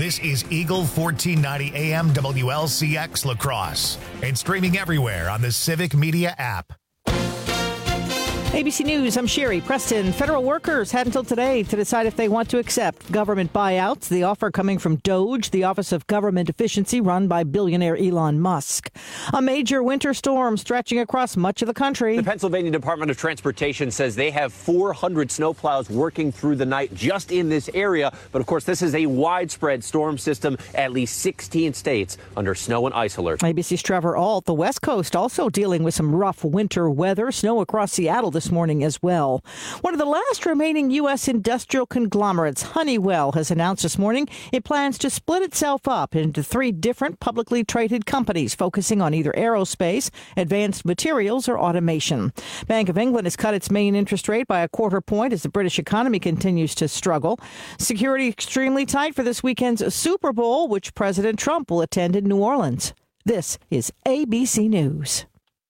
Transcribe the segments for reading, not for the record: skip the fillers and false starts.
This is Eagle 1490 AM WLCX La Crosse and streaming everywhere on the Civic Media app. ABC News, I'm Sherry Preston. Federal workers had until today to decide if they want to accept government buyouts. The offer coming from DOGE, the Office of Government Efficiency, run by billionaire Elon Musk. A major winter storm stretching across much of the country. The Pennsylvania Department of Transportation says they have 400 snowplows working through the night just in this area. But of course, this is a widespread storm system, at least 16 states under snow and ice alert. ABC's Trevor Ault. The West Coast also dealing with some rough winter weather. Snow across Seattle this morning as well. One of the last remaining U.S. industrial conglomerates, Honeywell, has announced this morning it plans to split itself up into 3 different publicly traded companies focusing on either aerospace, advanced materials, or automation. Bank of England has cut its main interest rate by 1/4 point as the British economy continues to struggle. Security extremely tight for this weekend's Super Bowl, which President Trump will attend in New Orleans. This is ABC News.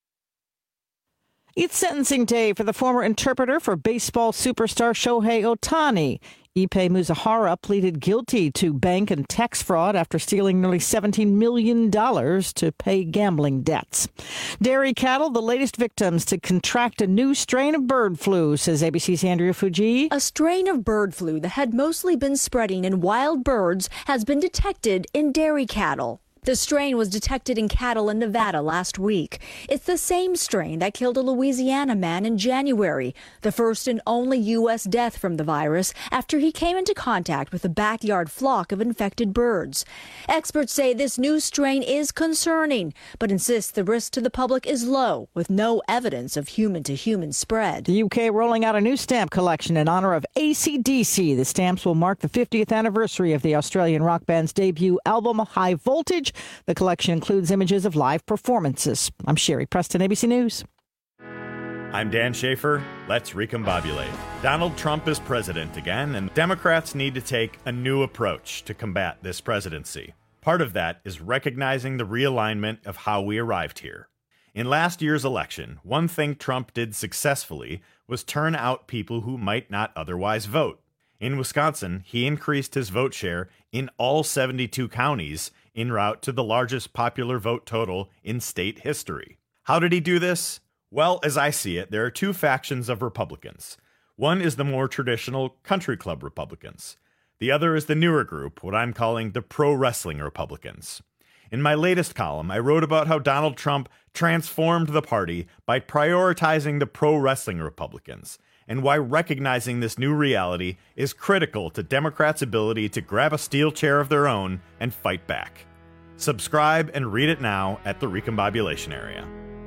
It's sentencing day for the former interpreter for baseball superstar Shohei Ohtani. Ippei Muzahara pleaded guilty to bank and tax fraud after stealing nearly $17 million to pay gambling debts. Dairy cattle, the latest victims to contract a new strain of bird flu, says ABC's Andrea Fuji. A strain of bird flu that had mostly been spreading in wild birds has been detected in dairy cattle. The strain was detected in cattle in Nevada last week. It's the same strain that killed a Louisiana man in January, the first and only U.S. death from the virus after he came into contact with a backyard flock of infected birds. Experts say this new strain is concerning, but insist the risk to the public is low, with no evidence of human-to-human spread. The UK rolling out a new stamp collection in honor of AC/DC. The stamps will mark the 50th anniversary of the Australian rock band's debut album, High Voltage. The collection includes images of live performances. I'm Sherry Preston, ABC News. I'm Dan Schaefer. Let's recombobulate. Donald Trump is president again, and Democrats need to take a new approach to combat this presidency. Part of that is recognizing the realignment of how we arrived here. In last year's election, one thing Trump did successfully was turn out people who might not otherwise vote. In Wisconsin, he increased his vote share in all 72 counties en route to the largest popular vote total in state history. How did he do this? Well, as I see it, there are 2 factions of Republicans. One is the more traditional country club Republicans. The other is the newer group, what I'm calling the pro-wrestling Republicans. In my latest column, I wrote about how Donald Trump transformed the party by prioritizing the pro-wrestling Republicans, and why recognizing this new reality is critical to Democrats' ability to grab a steel chair of their own and fight back. Subscribe and read it now at the Recombobulation Area.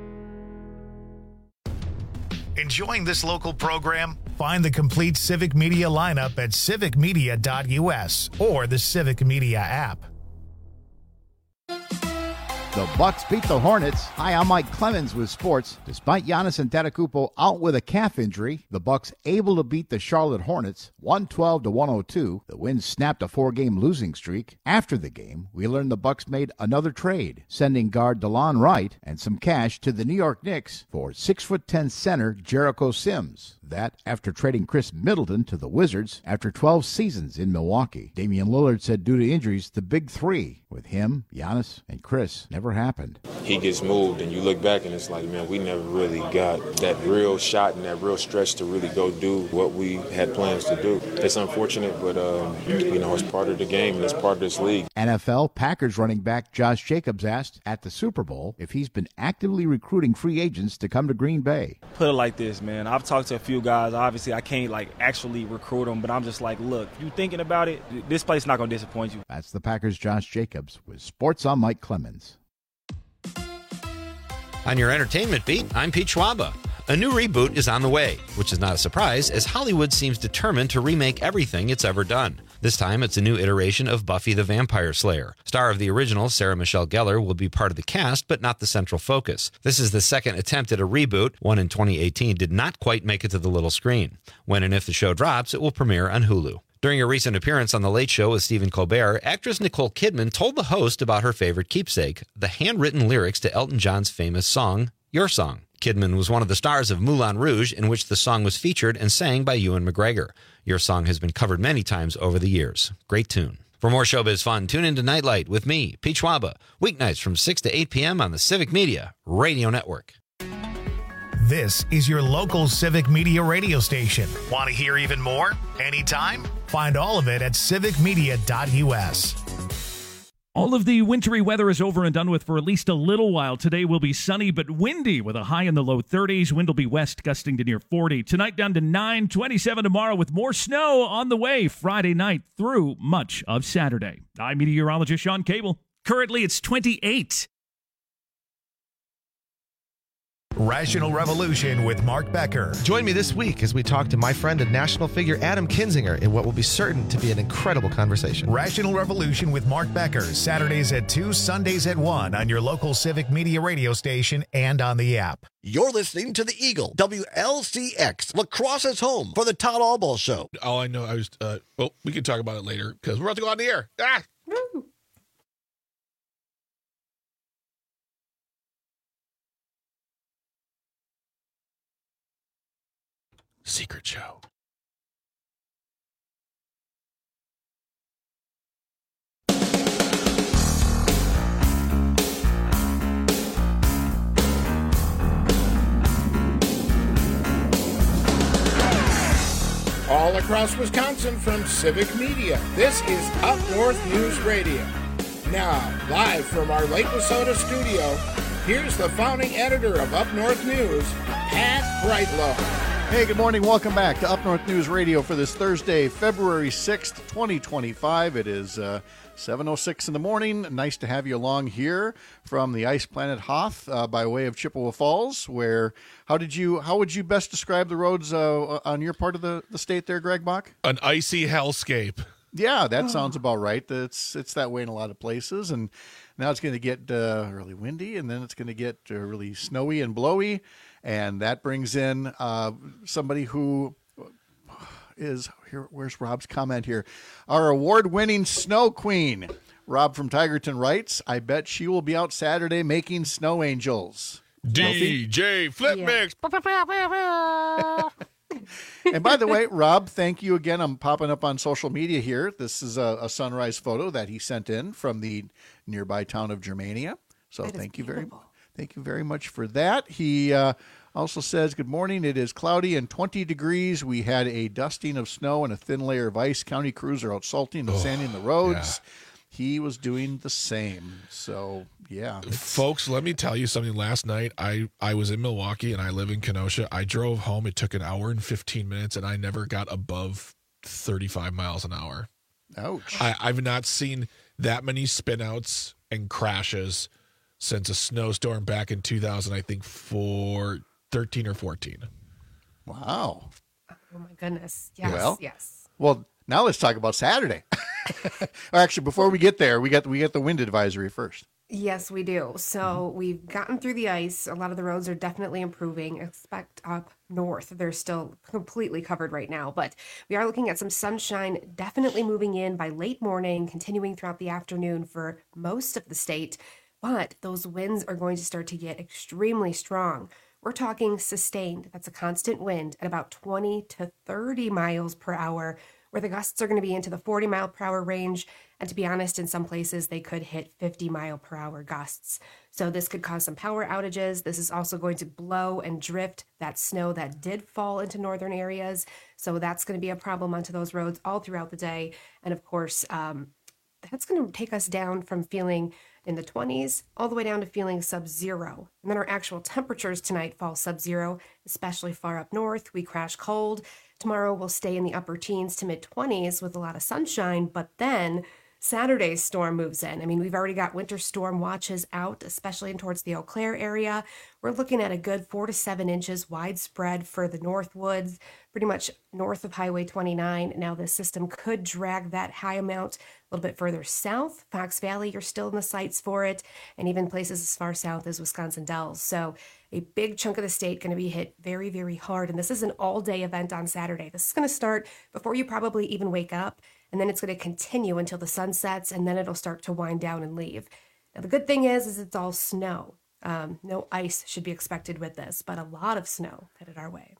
Enjoying this local program? Find the complete Civic Media lineup at civicmedia.us or the Civic Media app. The Bucks beat the Hornets. Hi, I'm Mike Clemens with sports. Despite Giannis Antetokounmpo out with a calf injury, the Bucks able to beat the Charlotte Hornets 112-102. The win snapped a 4-game losing streak. After the game, we learned the Bucks made another trade, sending guard DeLon Wright and some cash to the New York Knicks for 6'10" center Jericho Sims. That after trading Chris Middleton to the Wizards after 12 seasons in Milwaukee. Damian Lillard said due to injuries, the big 3 with him, Giannis, and Chris never happened. He gets moved and you look back and it's like, man, we never really got that real shot and that real stretch to really go do what we had plans to do. It's unfortunate, but it's part of the game and it's part of this league. NFL Packers running back Josh Jacobs asked at the Super Bowl if he's been actively recruiting free agents to come to Green Bay. Put it like this, man. I've talked to a few guys. Obviously, I can't actually recruit them, but I'm just like, look, if you thinking about it, this place is not going to disappoint you. That's the Packers' Josh Jacobs with Sports on Mike Clemens. On your entertainment beat, I'm Pete Schwaba. A new reboot is on the way, which is not a surprise as Hollywood seems determined to remake everything it's ever done. This time, it's a new iteration of Buffy the Vampire Slayer. Star of the original, Sarah Michelle Gellar, will be part of the cast, but not the central focus. This is the second attempt at a reboot. One in 2018 did not quite make it to the little screen. When and if the show drops, it will premiere on Hulu. During a recent appearance on The Late Show with Stephen Colbert, actress Nicole Kidman told the host about her favorite keepsake, the handwritten lyrics to Elton John's famous song, Your Song. Kidman was one of the stars of Moulin Rouge, in which the song was featured and sang by Ewan McGregor. Your Song has been covered many times over the years. Great tune. For more showbiz fun, tune into Nightlight with me, Pete Schwaba, weeknights from 6 to 8 p.m. on the Civic Media Radio Network. This is your local Civic Media radio station. Want to hear even more? Anytime? Find all of it at civicmedia.us. All of the wintry weather is over and done with for at least a little while. Today will be sunny but windy with a high in the low 30s. Wind will be west, gusting to near 40. Tonight down to 9, 27 tomorrow with more snow on the way Friday night through much of Saturday. I'm meteorologist Sean Cable. Currently it's 28. Rational Revolution with Mark Becker. Join me this week as we talk to my friend and national figure Adam Kinzinger in what will be certain to be an incredible conversation. Rational Revolution with Mark Becker, Saturdays at 2, Sundays at 1 on your local Civic Media radio station and on the app. You're listening to the Eagle, WLCX, Lacrosse's home for the Todd Allball Show. All I know, we can talk about it later because we're about to go on the air. Ah! Woo! Secret show. All across Wisconsin from Civic Media, this is Up North News Radio. Now, live from our Lake Wissota studio, here's the founding editor of Up North News, Pat Brightlow. Hey, good morning. Welcome back to Up North News Radio for this Thursday, February 6th, 2025. It is 7:06 in the morning. Nice to have you along here from the Ice Planet Hoth by way of Chippewa Falls. How would you best describe the roads on your part of the state there, Greg Bach? An icy hellscape. Yeah, that sounds about right. It's that way in a lot of places, and now it's going to get really windy, and then it's going to get really snowy and blowy. And that brings in somebody who is here. Where's Rob's comment here? Our award-winning snow queen, Rob from Tigerton writes, I bet she will be out Saturday making snow angels. DJ Flip Mix. And by the way, Rob, thank you again. I'm popping up on social media here. This is a sunrise photo that he sent in from the nearby town of Germania. So thank you very much for that. He also says, good morning. It is cloudy and 20 degrees. We had a dusting of snow and a thin layer of ice. County crews are out salting and sanding the roads. Yeah. He was doing the same. So, yeah. Folks, let me tell you something. Last night, I was in Milwaukee and I live in Kenosha. I drove home. It took an hour and 15 minutes and I never got above 35 miles an hour. Ouch. I've not seen that many spinouts and crashes since a snowstorm back in 2000, I think, 13 or 14. Wow. Oh, my goodness. Yes, yes. Well, now let's talk about Saturday. Or actually, before we get there, we got the wind advisory first. Yes, we do. So we've gotten through the ice. A lot of the roads are definitely improving. Expect up north. They're still completely covered right now, but we are looking at some sunshine definitely moving in by late morning, continuing throughout the afternoon for most of the state. But those winds are going to start to get extremely strong. We're talking sustained. That's a constant wind at about 20 to 30 miles per hour, where the gusts are going to be into the 40 mile per hour range. And to be honest, in some places, they could hit 50 mile per hour gusts. So this could cause some power outages. This is also going to blow and drift that snow that did fall into northern areas. So that's going to be a problem onto those roads all throughout the day. And of course, that's going to take us down from feeling in the 20s all the way down to feeling sub-zero. And then our actual temperatures tonight fall sub-zero, especially far up north. We crash cold. Tomorrow we'll stay in the upper teens to mid-20s with a lot of sunshine, but then Saturday's storm moves in. I mean, we've already got winter storm watches out, especially in towards the Eau Claire area. We're looking at a good 4 to 7 inches widespread for the Northwoods, pretty much north of Highway 29. Now, this system could drag that high amount a little bit further south. Fox Valley, you're still in the sights for it, and even places as far south as Wisconsin Dells. So a big chunk of the state going to be hit very, very hard. And this is an all-day event on Saturday. This is going to start before you probably even wake up. And then it's going to continue until the sun sets, and then it'll start to wind down and leave. Now, the good thing is it's all snow. No ice should be expected with this, but a lot of snow headed our way.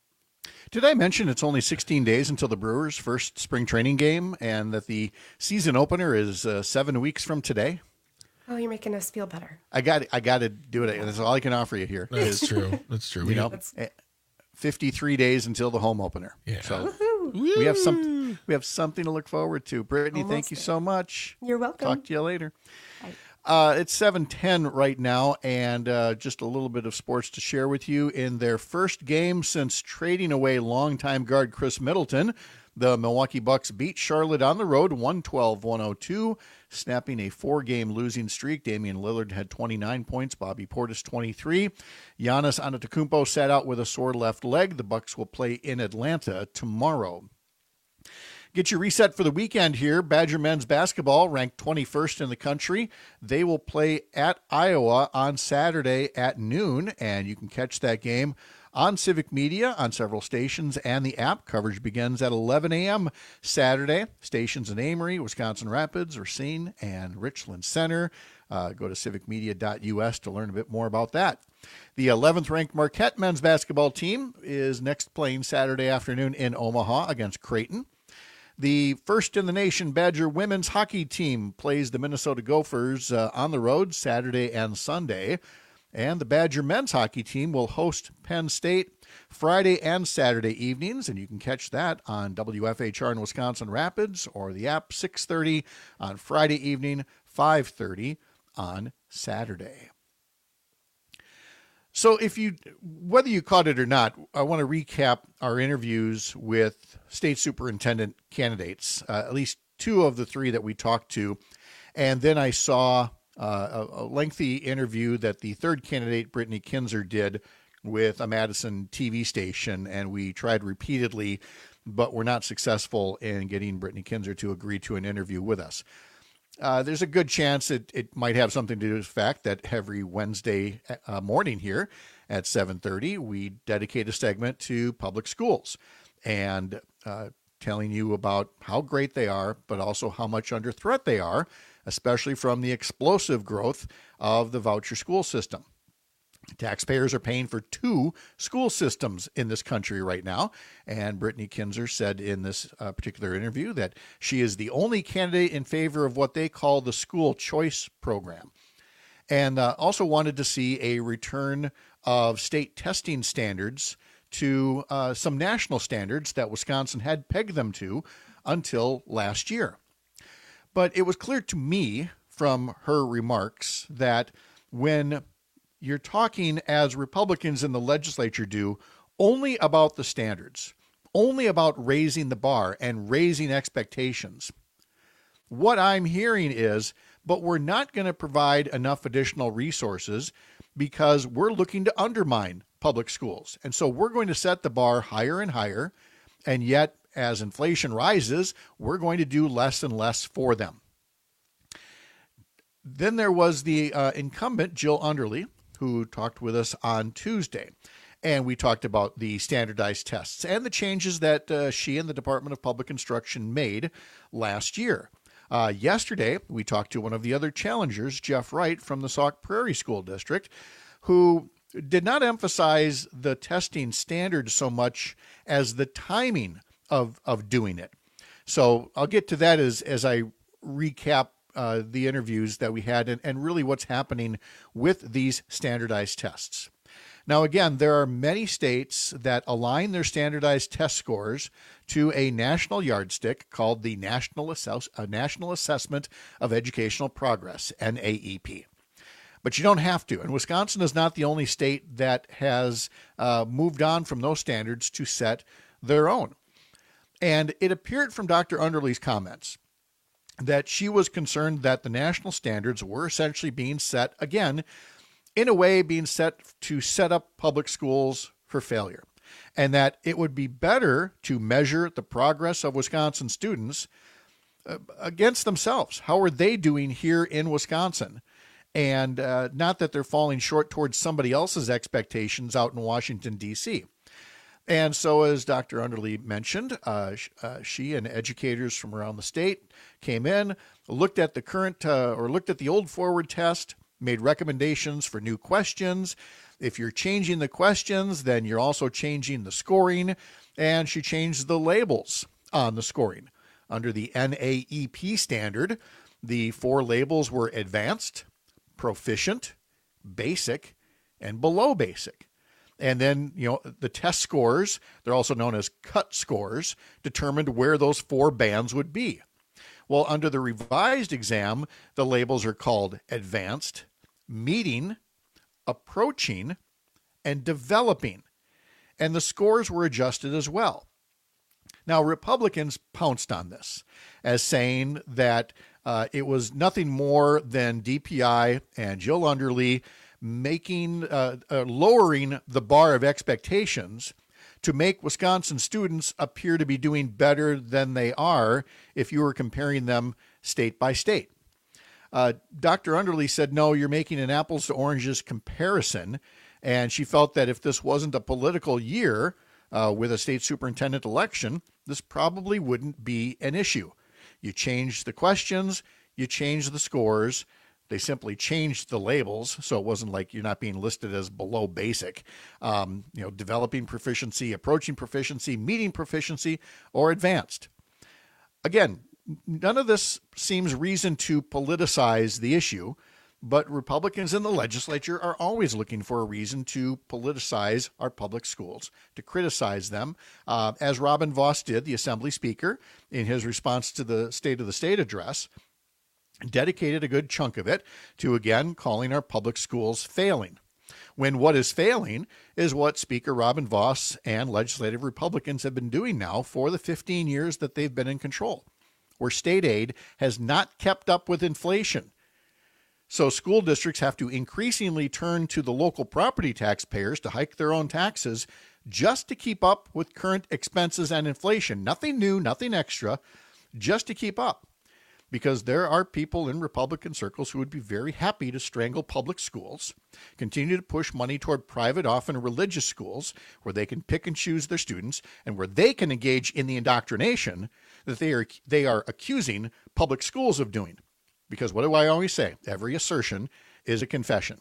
Did I mention it's only 16 days until the Brewers' first spring training game and that the season opener is 7 weeks from today? Oh, you're making us feel better. I got to do it. That's all I can offer you here. That's true. That's true. 53 days until the home opener. Yeah. So we have something to look forward to. Brittany, thank you so much. You're welcome. Talk to you later. Bye. It's 7:10 right now, and just a little bit of sports to share with you. In their first game since trading away longtime guard Chris Middleton, the Milwaukee Bucks beat Charlotte on the road 112-102, snapping a 4-game losing streak. Damian Lillard had 29 points, Bobby Portis 23. Giannis Antetokounmpo sat out with a sore left leg. The Bucks will play in Atlanta tomorrow. Get your reset for the weekend here. Badger men's basketball ranked 21st in the country. They will play at Iowa on Saturday at noon, and you can catch that game on Civic Media on several stations and the app. Coverage begins at 11 a.m. Saturday. Stations in Amory, Wisconsin Rapids, Racine, and Richland Center. Go to civicmedia.us to learn a bit more about that. The 11th ranked Marquette men's basketball team is next playing Saturday afternoon in Omaha against Creighton. The first in the nation Badger women's hockey team plays the Minnesota Gophers on the road Saturday and Sunday. And the Badger men's hockey team will host Penn State Friday and Saturday evenings, and you can catch that on WFHR in Wisconsin Rapids or the app 6:30 on Friday evening, 5:30 on Saturday. So whether you caught it or not, I want to recap our interviews with state superintendent candidates, at least 2 of the 3 that we talked to. And then I saw a lengthy interview that the 3rd candidate, Brittany Kinzer, did with a Madison TV station. And we tried repeatedly, but we're not successful in getting Brittany Kinzer to agree to an interview with us. There's a good chance it might have something to do with the fact that every Wednesday morning here at 7:30, we dedicate a segment to public schools and telling you about how great they are, but also how much under threat they are, especially from the explosive growth of the voucher school system. Taxpayers are paying for 2 school systems in this country right now, and Brittany Kinzer said in this particular interview that she is the only candidate in favor of what they call the school choice program, and also wanted to see a return of state testing standards to some national standards that Wisconsin had pegged them to until last year. But it was clear to me from her remarks that when you're talking, as Republicans in the legislature do, only about the standards, only about raising the bar and raising expectations. What I'm hearing is, but we're not going to provide enough additional resources because we're looking to undermine public schools. And so we're going to set the bar higher and higher. And yet, as inflation rises, we're going to do less and less for them. Then there was the incumbent, Jill Underly, who talked with us on Tuesday. And we talked about the standardized tests and the changes that she and the Department of Public Instruction made last year. Yesterday, we talked to one of the other challengers, Jeff Wright from the Sauk Prairie School District, who did not emphasize the testing standards so much as the timing of doing it. So I'll get to that as I recap the interviews that we had and really what's happening with these standardized tests. Now, again, there are many states that align their standardized test scores to a national yardstick called the National Assessment of Educational Progress, NAEP. But you don't have to. And Wisconsin is not the only state that has moved on from those standards to set their own. And it appeared from Dr. Underly's comments that she was concerned that the national standards were essentially being set, again, in a way being set to set up public schools for failure, and that it would be better to measure the progress of Wisconsin students against themselves. How are they doing here in Wisconsin? And not that they're falling short towards somebody else's expectations out in Washington, D.C. And so, as Dr. Underly mentioned, she and educators from around the state came in, looked at the old forward test, made recommendations for new questions, If you're changing the questions, then you're also changing the scoring, and she changed the labels on the scoring. Under the NAEP standard, the 4 labels were advanced, proficient, basic, and below basic. And then, the test scores, they're also known as cut scores, determined where those 4 bands would be. Well, under the revised exam, the labels are called advanced, meeting, approaching, and developing. And the scores were adjusted as well. Now, Republicans pounced on this as saying that it was nothing more than DPI and Jill Underly lowering the bar of expectations to make Wisconsin students appear to be doing better than they are if you were comparing them state by state. Dr. Underly said, no, you're making an apples to oranges comparison, and she felt that if this wasn't a political year with a state superintendent election, this probably wouldn't be an issue. You change the questions, you change the scores. They simply changed the labels, so it wasn't like you're not being listed as below basic. Developing proficiency, approaching proficiency, meeting proficiency, or advanced. Again, none of this seems reason to politicize the issue, but Republicans in the legislature are always looking for a reason to politicize our public schools, to criticize them, as Robin Vos did, the Assembly Speaker, in his response to the State of the State address, dedicated a good chunk of it to, again, calling our public schools failing. When what is failing is what Speaker Robin Vos and legislative Republicans have been doing now for the 15 years that they've been in control, where state aid has not kept up with inflation. So school districts have to increasingly turn to the local property taxpayers to hike their own taxes just to keep up with current expenses and inflation. Nothing new, nothing extra, just to keep up. Because there are people in Republican circles who would be very happy to strangle public schools, continue to push money toward private, often religious schools, where they can pick and choose their students, and where they can engage in the indoctrination that they are accusing public schools of doing. Because what do I always say? Every assertion is a confession.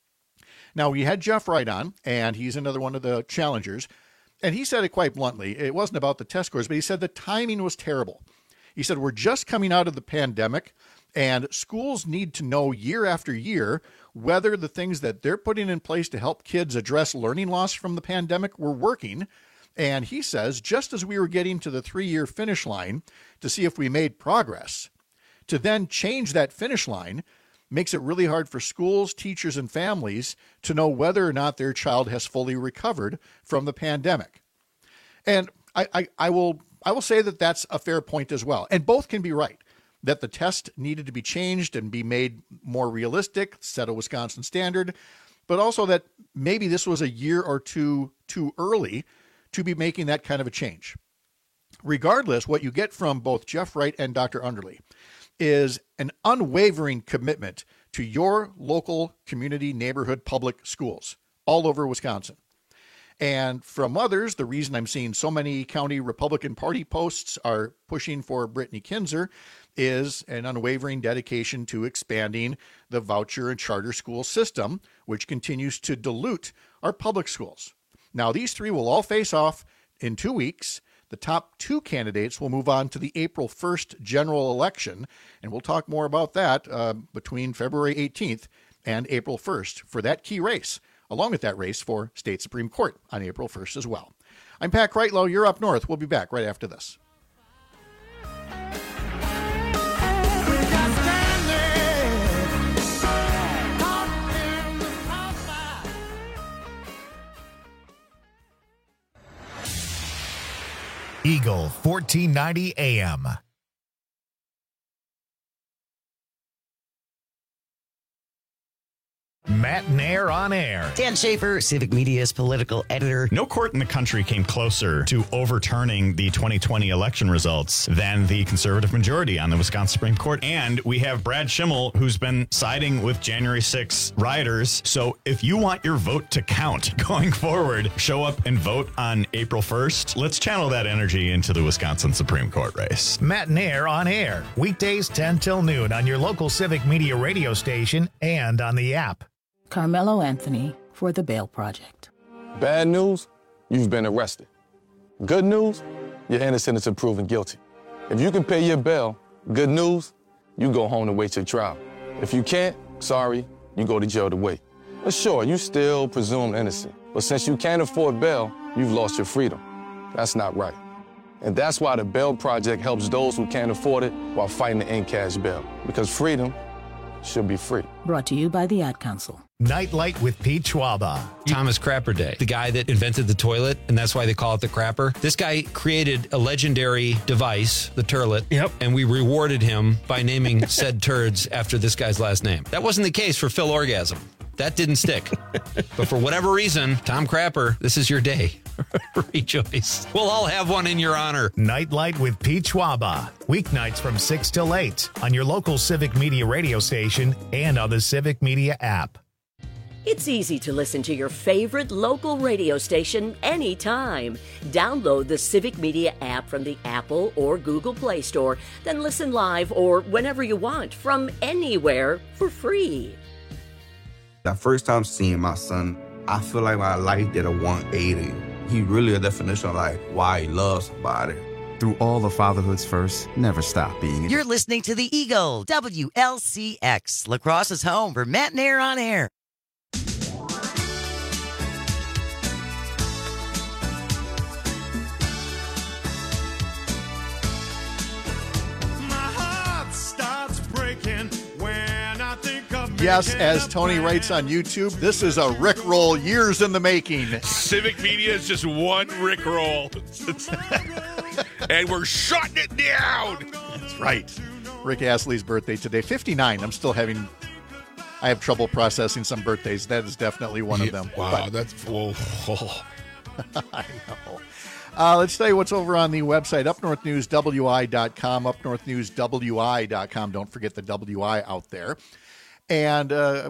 Now, we had Jeff Wright on, and he's another one of the challengers, and he said it quite bluntly. It wasn't about the test scores, but he said the timing was terrible. He said, we're just coming out of the pandemic, and schools need to know year after year whether the things that they're putting in place to help kids address learning loss from the pandemic were working. And he says, just as we were getting to the 3-year finish line to see if we made progress, to then change that finish line makes it really hard for schools, teachers, and families to know whether or not their child has fully recovered from the pandemic. And I will say that that's a fair point as well. And both can be right, that the test needed to be changed and be made more realistic, set a Wisconsin standard, but also that maybe this was a year or two too early to be making that kind of a change. Regardless, what you get from both Jeff Wright and Dr. Underly is an unwavering commitment to your local community neighborhood public schools all over Wisconsin. And from others, the reason I'm seeing so many county Republican Party posts are pushing for Brittany Kinzer is an unwavering dedication to expanding the voucher and charter school system, which continues to dilute our public schools. Now, these three will all face off in 2 weeks. The top 2 candidates will move on to the April 1st general election, and we'll talk more about that between February 18th and April 1st for that key race, along with that race for State Supreme Court on April 1st as well. I'm Pat Kreitlow. You're up north. We'll be back right after this. Eagle 1490 AM. Matt Nair on air. Dan Schaefer, Civic Media's political editor. No court in the country came closer to overturning the 2020 election results than the conservative majority on the Wisconsin Supreme Court. And we have Brad Schimmel, who's been siding with January 6 rioters. So if you want your vote to count going forward, show up and vote on April 1st. Let's channel that energy into the Wisconsin Supreme Court race. Matt Nair on air. Weekdays 10 till noon on your local Civic Media radio station and on the app. Carmelo Anthony, for the Bail Project. Bad news, you've been arrested. Good news, you're innocent until proven guilty. If you can pay your bail, good news, you go home to wait your trial. If you can't, sorry, you go to jail to wait. But sure, you still presumed innocent. But since you can't afford bail, you've lost your freedom. That's not right. And that's why the Bail Project helps those who can't afford it while fighting to end cash bail. Because freedom should be free. Brought to you by the Ad Council. Nightlight with Pete Schwaba. Thomas Crapper Day, the guy that invented the toilet, and that's why they call it the crapper. This guy created a legendary device, the turlet, and we rewarded him by naming said turds after this guy's last name. That wasn't the case for Phil Orgasm. That didn't stick. But for whatever reason, Tom Crapper, this is your day. Rejoice. We'll all have one in your honor. Nightlight with Pete Schwaba. Weeknights from 6 till 8 on your local Civic Media radio station and on the Civic Media app. It's easy to listen to your favorite local radio station anytime. Download the Civic Media app from the Apple or Google Play Store, then listen live or whenever you want from anywhere for free. The first time seeing my son, I feel like my life did a 180. He really a definition of like why he loves somebody. Through all the fatherhood's first, never stop being. You're listening to the Eagle, WLCX, La Crosse's home for Matt and Air on Air. Yes, as Tony writes on YouTube, this is a Rickroll years in the making. Civic Media is just one Rickroll. And we're shutting it down. That's right. Rick Astley's birthday today, 59. I have trouble processing some birthdays. That is definitely one of them. Wow, that's whoa. I know. Let's tell you what's over on the website, upnorthnewswi.com, upnorthnewswi.com. Don't forget the WI out there. And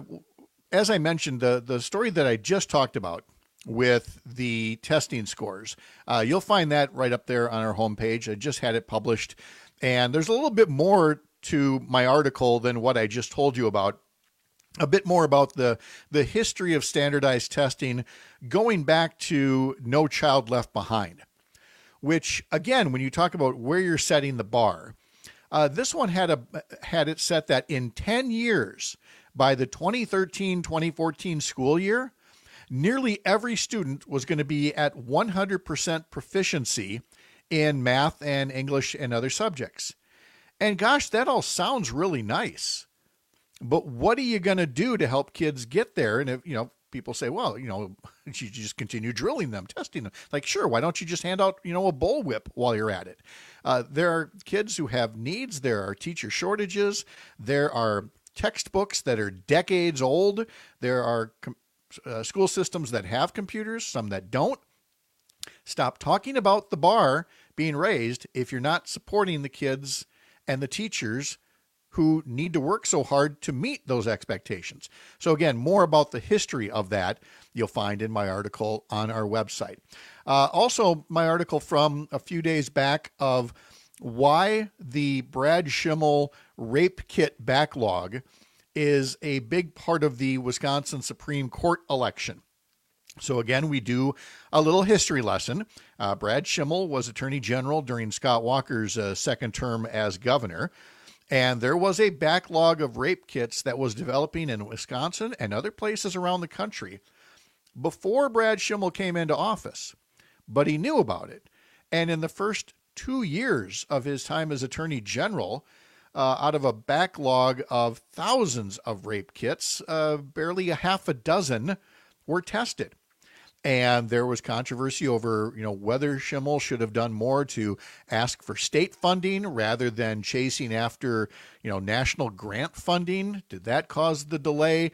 as I mentioned, the story that I just talked about with the testing scores, you'll find that right up there on our homepage. I just had it published. And there's a little bit more to my article than what I just told you about. A bit more about the history of standardized testing going back to No Child Left Behind, which, again, when you talk about where you're setting the bar, this one had it set that in 10 years, by the 2013-2014 school year, nearly every student was going to be at 100% proficiency in math and English and other subjects. And gosh, that all sounds really nice. But what are you going to do to help kids get there? And if, people say, well, you just continue drilling them, testing them. Like, sure, why don't you just hand out, a bullwhip while you're at it? There are kids who have needs. There are teacher shortages. There are textbooks that are decades old. There are school systems that have computers, some that don't. Stop talking about the bar being raised if you're not supporting the kids and the teachers who need to work so hard to meet those expectations. So again, more about the history of that you'll find in my article on our website. Also, my article from a few days back of why the Brad Schimmel rape kit backlog is a big part of the Wisconsin Supreme Court election. So again, we do a little history lesson. Brad Schimmel was Attorney General during Scott Walker's second term as governor. And there was a backlog of rape kits that was developing in Wisconsin and other places around the country before Brad Schimmel came into office. But he knew about it. And in the first 2 years of his time as Attorney General, out of a backlog of thousands of rape kits, barely a half a dozen were tested. And there was controversy over, whether Schimmel should have done more to ask for state funding rather than chasing after, national grant funding. Did that cause the delay?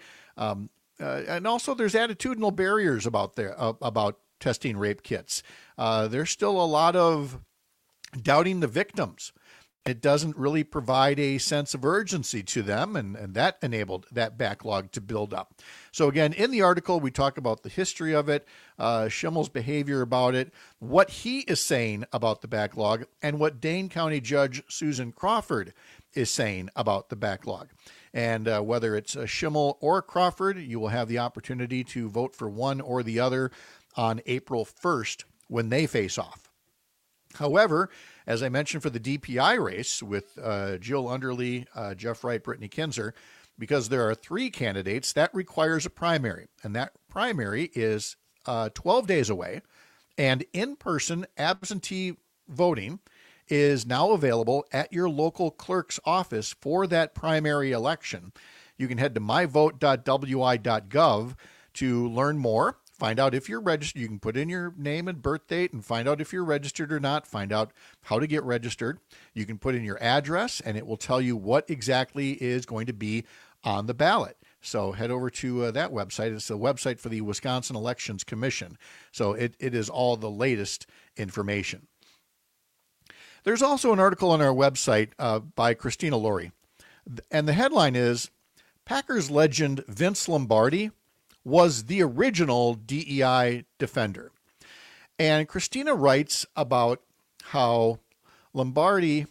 And also there's attitudinal barriers about testing rape kits. There's still a lot of doubting the victims. It doesn't really provide a sense of urgency to them, and that enabled that backlog to build up. So again, in the article, we talk about the history of it, Schimmel's behavior about it, what he is saying about the backlog, and what Dane County Judge Susan Crawford is saying about the backlog. And whether it's Schimmel or Crawford, you will have the opportunity to vote for one or the other on April 1st when they face off. However, as I mentioned for the DPI race with Jill Underly, Jeff Wright, Brittany Kinzer, because there are 3 candidates, that requires a primary. And that primary is 12 days away. And in-person absentee voting is now available at your local clerk's office for that primary election. You can head to myvote.wi.gov to learn more, find out if you're registered. You can put in your name and birth date and find out if you're registered or not, find out how to get registered. You can put in your address, and it will tell you what exactly is going to be on the ballot. So head over to that website. It's the website for the Wisconsin Elections Commission. So it is all the latest information. There's also an article on our website by Christina Laurie. And the headline is, Packers legend Vince Lombardi was the original DEI defender. And Christina writes about how Lombardi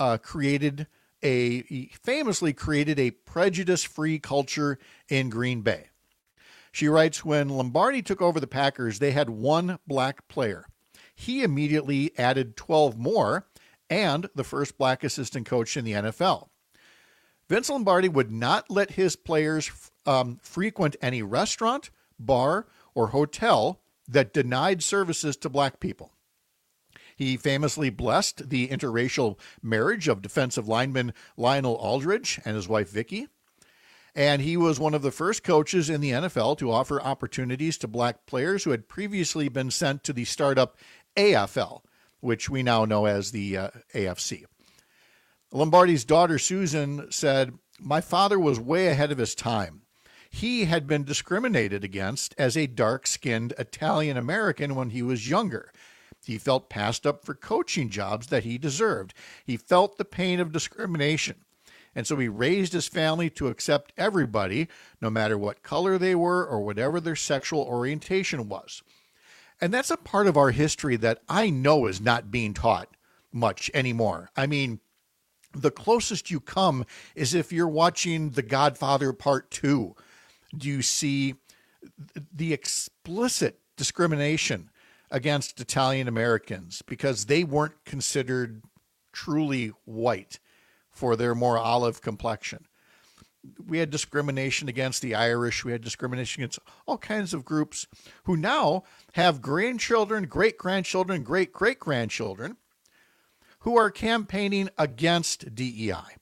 famously created a prejudice-free culture in Green Bay. She writes, when Lombardi took over the Packers, they had 1 black player. He immediately added 12 more and the first black assistant coach in the NFL. Vince Lombardi would not let his players frequent any restaurant, bar, or hotel that denied services to black people. He famously blessed the interracial marriage of defensive lineman Lionel Aldridge and his wife Vicky. And he was one of the first coaches in the NFL to offer opportunities to black players who had previously been sent to the startup AFL, which we now know as the AFC. Lombardi's daughter, Susan, said, "My father was way ahead of his time. He had been discriminated against as a dark-skinned Italian American when he was younger. He felt passed up for coaching jobs that he deserved. He felt the pain of discrimination. And so he raised his family to accept everybody, no matter what color they were or whatever their sexual orientation was." And that's a part of our history that I know is not being taught much anymore. I mean, the closest you come is if you're watching The Godfather Part 2. Do you see the explicit discrimination against Italian Americans because they weren't considered truly white for their more olive complexion? We had discrimination against the Irish. We had discrimination against all kinds of groups who now have grandchildren, great-grandchildren, great-great-grandchildren who are campaigning against DEI.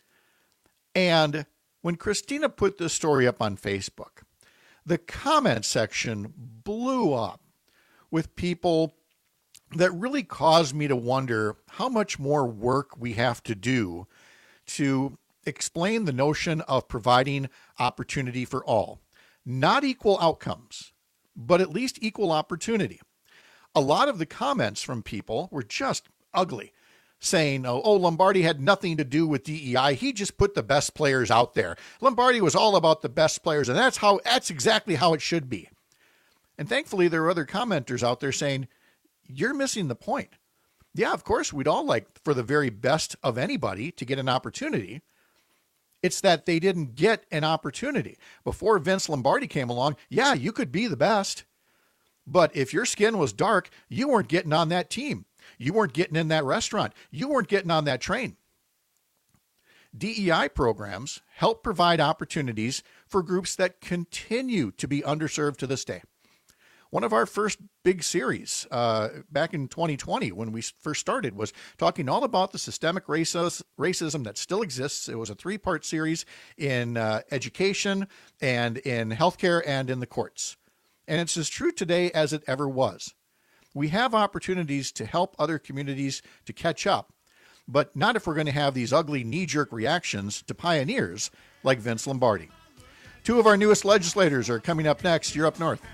And when Christina put this story up on Facebook, the comment section blew up with people that really caused me to wonder how much more work we have to do to explain the notion of providing opportunity for all. Not equal outcomes, but at least equal opportunity. A lot of the comments from people were just ugly, saying, oh, Lombardi had nothing to do with DEI. He just put the best players out there. Lombardi was all about the best players, and that's exactly how it should be. And thankfully, there are other commenters out there saying, you're missing the point. Yeah, of course, we'd all like for the very best of anybody to get an opportunity. It's that they didn't get an opportunity. Before Vince Lombardi came along, yeah, you could be the best. But if your skin was dark, you weren't getting on that team. You weren't getting in that restaurant. You weren't getting on that train. DEI programs help provide opportunities for groups that continue to be underserved to this day. One of our first big series back in 2020 when we first started was talking all about the systemic racism that still exists. It was a 3-part series in education and in healthcare and in the courts. And it's as true today as it ever was. We have opportunities to help other communities to catch up, but not if we're going to have these ugly knee-jerk reactions to pioneers like Vince Lombardi. 2 of our newest legislators are coming up next. You're Up North.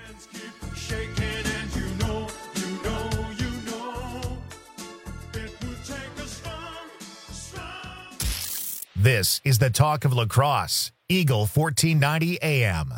This is the talk of La Crosse, Eagle 1490 AM.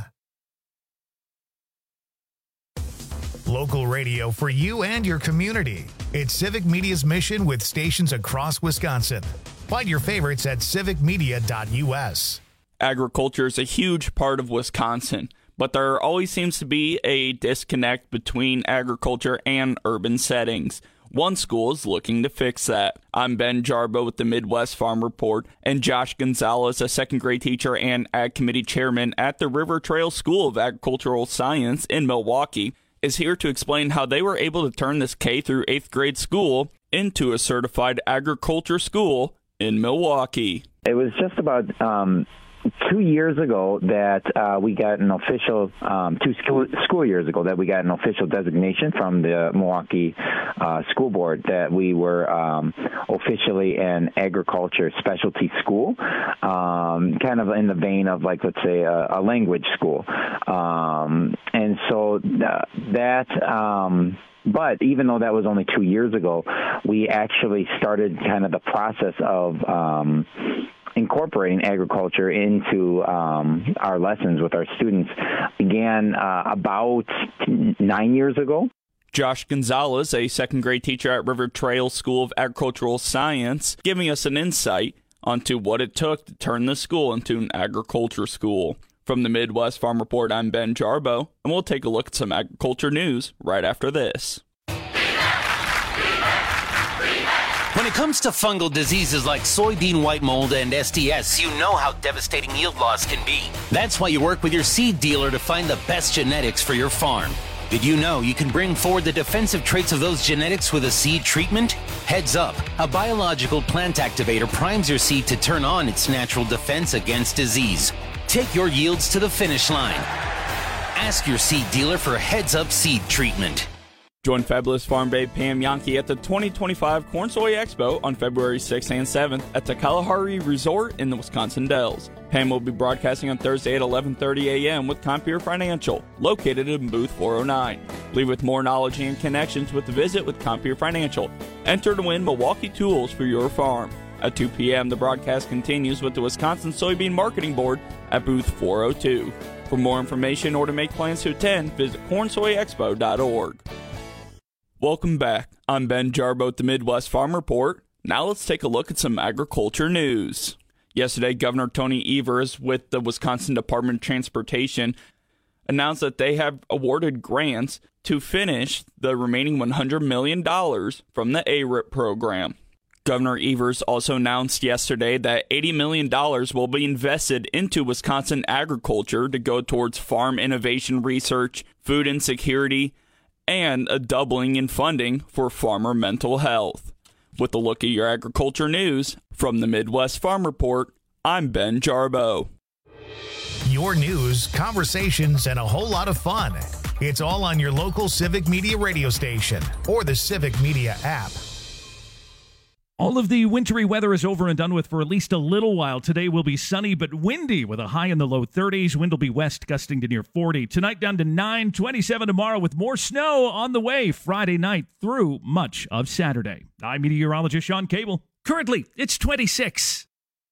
Local radio for you and your community. It's Civic Media's mission with stations across Wisconsin. Find your favorites at civicmedia.us. Agriculture is a huge part of Wisconsin, but there always seems to be a disconnect between agriculture and urban settings. One school is looking to fix that. I'm Ben Jarbo with the Midwest Farm Report, and Josh Gonzalez, a second grade teacher and Ag Committee chairman at the River Trail School of Agricultural Science in Milwaukee, is here to explain how they were able to turn this K through 8th grade school into a certified agriculture school in Milwaukee. It was just about 2 years ago that we got an official, school years ago that we got an official designation from the Milwaukee School Board that we were officially an agriculture specialty school, kind of in the vein of, like, let's say, a language school. And so but even though that was only 2 years ago, we actually started kind of the process of incorporating agriculture into our lessons with our students. Began about 9 years ago. Josh Gonzalez, a second grade teacher at River Trail School of Agricultural Science, giving us an insight onto what it took to turn the school into an agriculture school. From the Midwest Farm Report, I'm Ben Jarbo, and we'll take a look at some agriculture news right after this. When it comes to fungal diseases like soybean white mold and SDS, you know how devastating yield loss can be. That's why you work with your seed dealer to find the best genetics for your farm. Did you know you can bring forward the defensive traits of those genetics with a seed treatment? Heads Up, a biological plant activator primes your seed to turn on its natural defense against disease. Take your yields to the finish line. Ask your seed dealer for Heads Up seed treatment. Join fabulous farm babe Pam Yankee at the 2025 Corn Soy Expo on February 6th and 7th at the Kalahari Resort in the Wisconsin Dells. Pam will be broadcasting on Thursday at 11:30 a.m. with Compeer Financial, located in booth 409. Leave with more knowledge and connections with the visit with Compeer Financial. Enter to win Milwaukee tools for your farm. At 2 p.m., the broadcast continues with the Wisconsin Soybean Marketing Board at booth 402. For more information or to make plans to attend, visit cornsoyexpo.org. Welcome back. I'm Ben Jarbo at the Midwest Farm Report. Now let's take a look at some agriculture news. Yesterday, Governor Tony Evers with the Wisconsin Department of Transportation announced that they have awarded grants to finish the remaining $100 million from the ARIP program. Governor Evers also announced yesterday that $80 million will be invested into Wisconsin agriculture to go towards farm innovation research, food insecurity, and a doubling in funding for farmer mental health. With a look at your agriculture news from the Midwest Farm Report, I'm Ben Jarbo. Your news, conversations, and a whole lot of fun. It's all on your local Civic Media radio station or the Civic Media app. All of the wintry weather is over and done with for at least a little while. Today will be sunny but windy with a high in the low 30s. Wind will be west, gusting to near 40. Tonight down to 9, 27 tomorrow with more snow on the way Friday night through much of Saturday. I'm meteorologist Sean Cable. Currently, it's 26.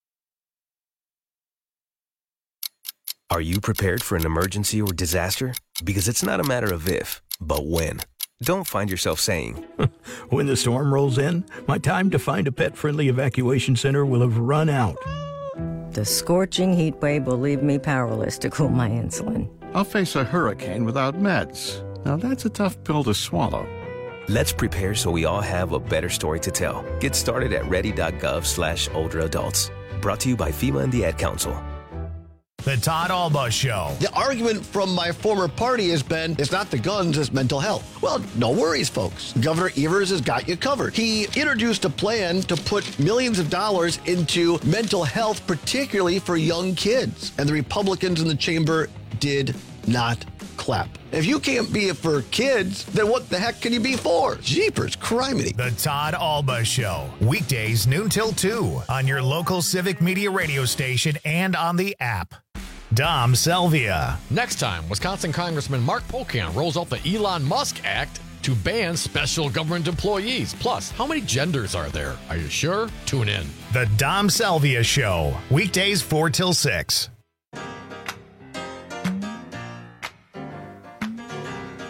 Are you prepared for an emergency or disaster? Because it's not a matter of if, but when. Don't find yourself saying, when the storm rolls in, my time to find a pet-friendly evacuation center will have run out. The scorching heat wave will leave me powerless to cool my insulin. I'll face a hurricane without meds. Now that's a tough pill to swallow. Let's prepare so we all have a better story to tell. Get started at ready.gov/older adults. Brought to you by FEMA and the Ad Council. The Todd Alba Show. The argument from my former party has been, it's not the guns, it's mental health. Well, no worries, folks. Governor Evers has got you covered. He introduced a plan to put millions of dollars into mental health, particularly for young kids. And the Republicans in the chamber did not clap. If you can't be it for kids, then what the heck can you be for? Jeepers, criminy. The Todd Alba Show. Weekdays noon till 2 on your local Civic Media radio station and on the app. Dom Selvia. Next time, Wisconsin Congressman Mark Pocan rolls out the Elon Musk Act to ban special government employees. Plus, how many genders are there? Are you sure? Tune in. The Dom Selvia Show. Weekdays 4 till 6.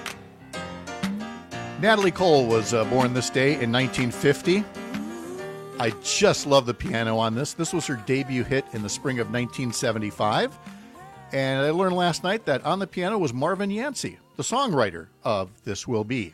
Natalie Cole was born this day in 1950. I just love the piano on this. This was her debut hit in the spring of 1975. And I learned last night that on the piano was Marvin Yancey, the songwriter of This Will Be.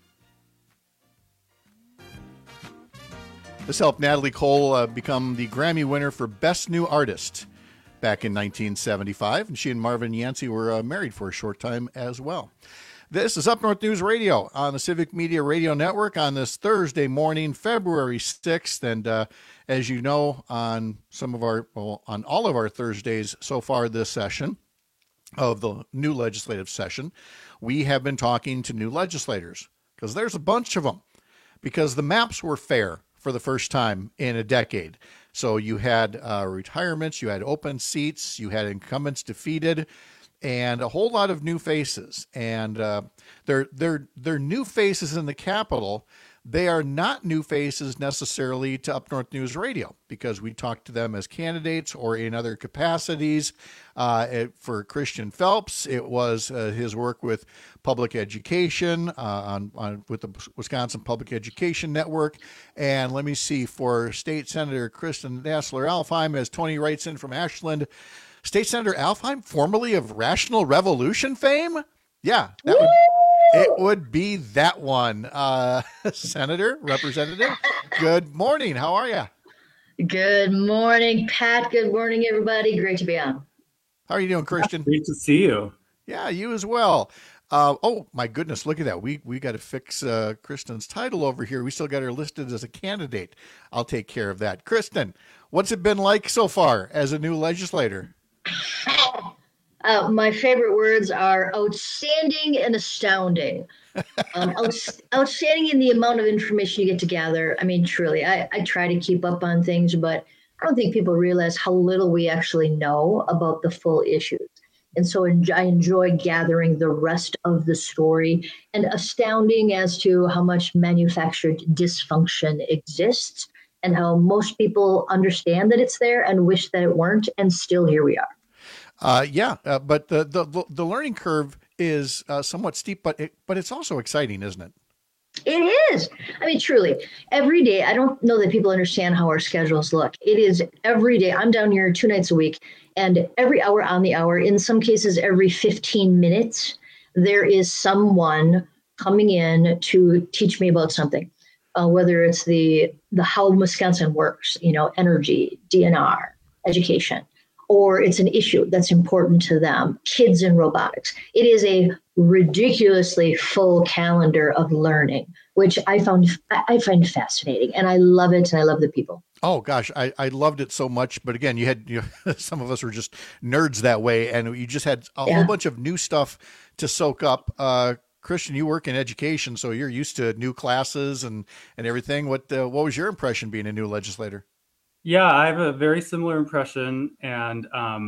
This helped Natalie Cole become the Grammy winner for Best New Artist back in 1975. And she and Marvin Yancey were married for a short time as well. This is Up North News Radio on the Civic Media Radio Network on this Thursday morning, February 6th. And as you know, on on all of our Thursdays so far this session of the new legislative session, we have been talking to new legislators because there's a bunch of them, because the maps were fair for the first time in a decade. So you had retirements, you had open seats, you had incumbents defeated, and a whole lot of new faces. And they're new faces in the Capitol. They are not new faces necessarily to Up North News Radio, because we talked to them as candidates or in other capacities. For Christian Phelps, it was his work with public education with the Wisconsin Public Education Network. And let me see, for State Senator Kristen Dassler-Alfheim, as Tony writes in from Ashland, State Senator Alfheim, formerly of Rational Revolution fame? Yeah, it would be that one. Senator, Representative, good morning. How are you? Good morning, Pat. Good morning, everybody. Great to be on. How are you doing, Christian? Great to see you. Yeah, you as well. Oh, my goodness, look at that. We got to fix Kristen's title over here. We still got her listed as a candidate. I'll take care of that. Kristen, what's it been like so far as a new legislator? My favorite words are outstanding and astounding. Outstanding in the amount of information you get to gather. I mean, truly, I try to keep up on things, but I don't think people realize how little we actually know about the full issues. And so I enjoy gathering the rest of the story, and astounding as to how much manufactured dysfunction exists and how most people understand that it's there and wish that it weren't. And still here we are. But the learning curve is somewhat steep, but it's also exciting, isn't it? It is. I mean, truly, every day. I don't know that people understand how our schedules look. It is every day. I'm down here 2 nights a week, and every hour on the hour, in some cases every 15 minutes, there is someone coming in to teach me about something, whether it's the how Wisconsin works, energy, DNR, education, or it's an issue that's important to them, kids in robotics. It is a ridiculously full calendar of learning, which I find fascinating, and I love it, and I love the people. Oh gosh, I loved it so much. But again, you had some of us were just nerds that way, and you just had a whole bunch of new stuff to soak up. Christian, you work in education, so you're used to new classes and everything. What was your impression being a new legislator? Yeah, I have a very similar impression, and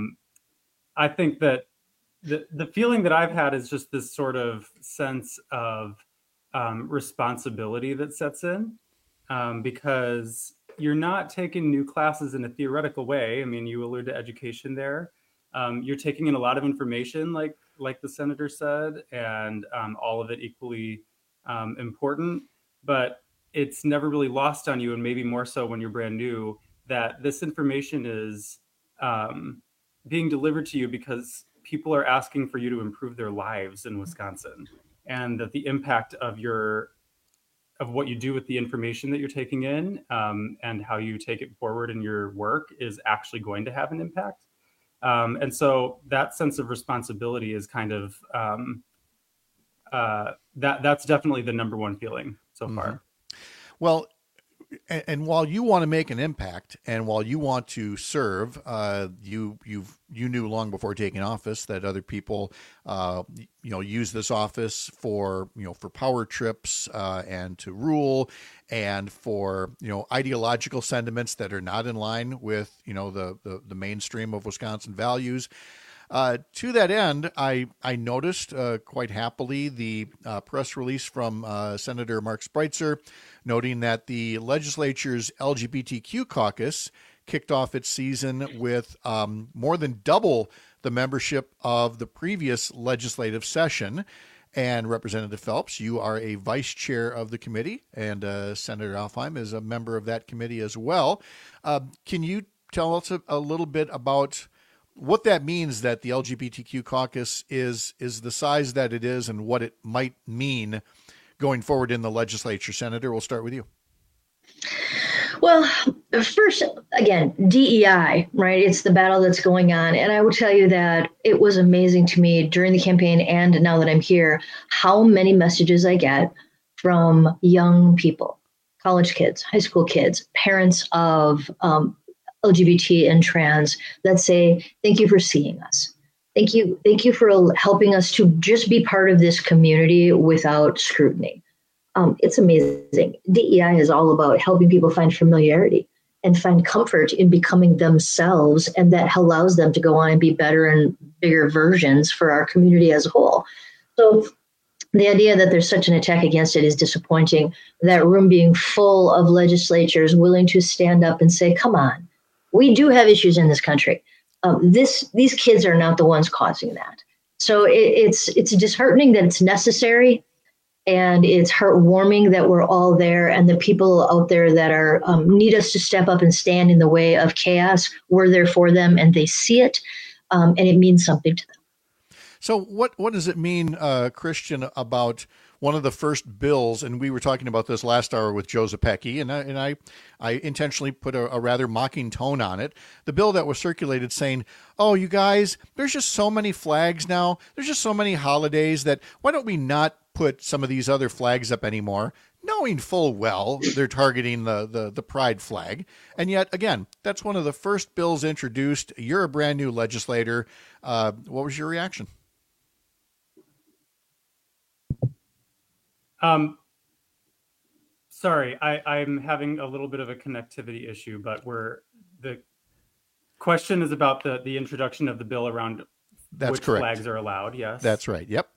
I think that the feeling that I've had is just this sort of sense of responsibility that sets in, because you're not taking new classes in a theoretical way. I mean, you allude to education there. You're taking in a lot of information, like the senator said, and all of it equally important, but it's never really lost on you, and maybe more so when you're brand new, that this information is being delivered to you because people are asking for you to improve their lives in Wisconsin, and that the impact of what you do with the information that you're taking in and how you take it forward in your work is actually going to have an impact. And so that sense of responsibility is kind of that's definitely the number one feeling so far. Well, and while you want to make an impact, and while you want to serve, you knew long before taking office that other people, use this office for power trips and to rule, and for ideological sentiments that are not in line with the mainstream of Wisconsin values. To that end, I noticed quite happily the press release from Senator Mark Spreitzer noting that the legislature's LGBTQ caucus kicked off its season with more than double the membership of the previous legislative session. And Representative Phelps, you are a vice chair of the committee, and Senator Alfheim is a member of that committee as well. Can you tell us a little bit about what that means, that the LGBTQ caucus is the size that it is and what it might mean going forward in the legislature? Senator, we'll start with you. Well, first, again, DEI, right? It's the battle that's going on. And I will tell you that it was amazing to me during the campaign and now that I'm here, how many messages I get from young people, college kids, high school kids, parents of LGBT and trans that say, thank you for seeing us. Thank you for helping us to just be part of this community without scrutiny. It's amazing. DEI is all about helping people find familiarity and find comfort in becoming themselves, and that allows them to go on and be better and bigger versions for our community as a whole. So the idea that there's such an attack against it is disappointing. That room being full of legislators willing to stand up and say, come on, we do have issues in this country. These kids are not the ones causing that. So it's disheartening that it's necessary. And it's heartwarming that we're all there, and the people out there that are need us to step up and stand in the way of chaos, we're there for them, and they see it, and it means something to them. So what does it mean, Christian, about one of the first bills? And we were talking about this last hour with Joe Zepecki, and I intentionally put a rather mocking tone on it. The bill that was circulated saying, oh, you guys, there's just so many flags now. There's just so many holidays that why don't we not put some of these other flags up anymore, knowing full well they're targeting the pride flag. And yet, again, that's one of the first bills introduced. You're a brand new legislator. What was your reaction? Sorry, I'm having a little bit of a connectivity issue, but the question is about the introduction of the bill around which flags are allowed. Yes, that's right. Yep.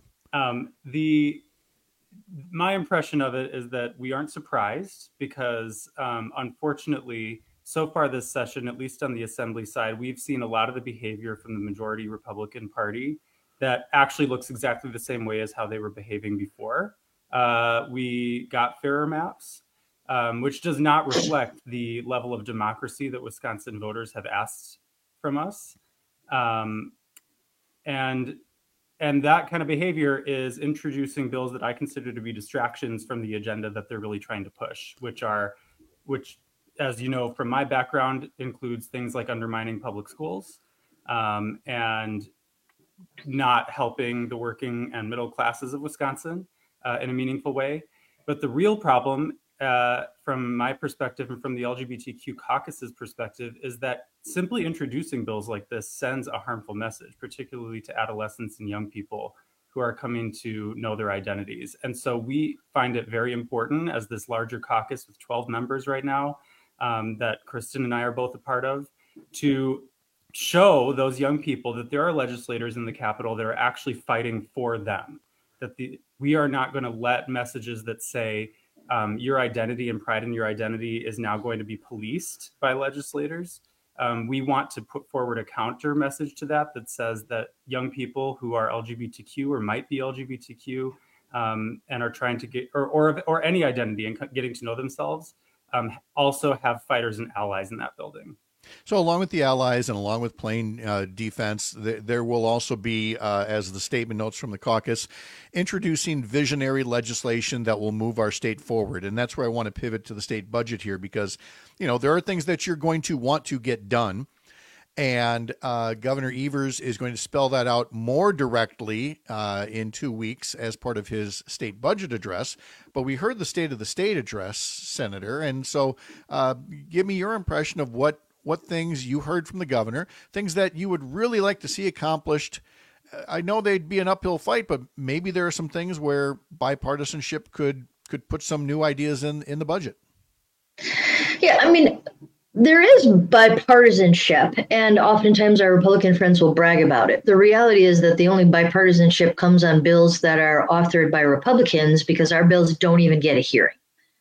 My impression of it is that we aren't surprised because, unfortunately, so far this session, at least on the Assembly side, we've seen a lot of the behavior from the majority Republican Party that actually looks exactly the same way as how they were behaving before. We got fairer maps, which does not reflect the level of democracy that Wisconsin voters have asked from us. And that kind of behavior is introducing bills that I consider to be distractions from the agenda that they're really trying to push, which, as you know, from my background, includes things like undermining public schools and not helping the working and middle classes of Wisconsin in a meaningful way. But the real problem, from my perspective and from the LGBTQ caucus's perspective, is that simply introducing bills like this sends a harmful message, particularly to adolescents and young people who are coming to know their identities. And so we find it very important as this larger caucus with 12 members right now that Kristen and I are both a part of, to show those young people that there are legislators in the Capitol that are actually fighting for them, that we are not going to let messages that say your identity and pride in your identity is now going to be policed by legislators. We want to put forward a counter message to that says that young people who are LGBTQ or might be LGBTQ and are trying to get, or any identity and getting to know themselves, also have fighters and allies in that building. So along with the allies and along with plain defense, there will also be, as the statement notes from the caucus, introducing visionary legislation that will move our state forward. And that's where I want to pivot to the state budget here, because, there are things that you're going to want to get done. And Governor Evers is going to spell that out more directly in 2 weeks as part of his state budget address. But we heard the State of the State address, Senator. And so give me your impression of what things you heard from the governor, things that you would really like to see accomplished. I know they'd be an uphill fight, but maybe there are some things where bipartisanship could put some new ideas in the budget. Yeah, I mean, there is bipartisanship, and oftentimes our Republican friends will brag about it. The reality is that the only bipartisanship comes on bills that are authored by Republicans, because our bills don't even get a hearing.